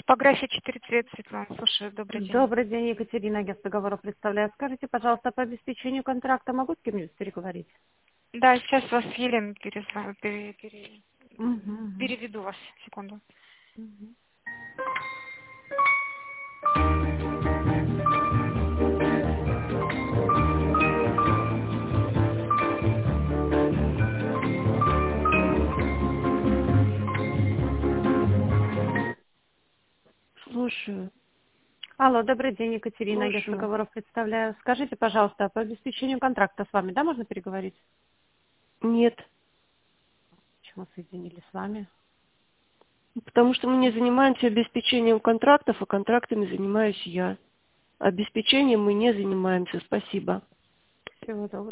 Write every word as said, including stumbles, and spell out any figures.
Типография четыре цвет, Светлана. Слушаю, добрый день. Добрый день, Екатерина, агентство договора представляю. Скажите, пожалуйста, по обеспечению контракта могу с кем-нибудь переговорить? Да, сейчас вас Елена пересла- пере- пере- Угу. переведу вас. Секунду. Угу. Слушаю. Алло, добрый день, Екатерина, агентство Слушаю. договора представляю. Скажите, пожалуйста, по обеспечению контракта с вами, да, можно переговорить? Нет. Почему соединили с вами? Потому что мы не занимаемся обеспечением контрактов, а контрактами занимаюсь я. Обеспечением мы не занимаемся. Спасибо. Всего доброго.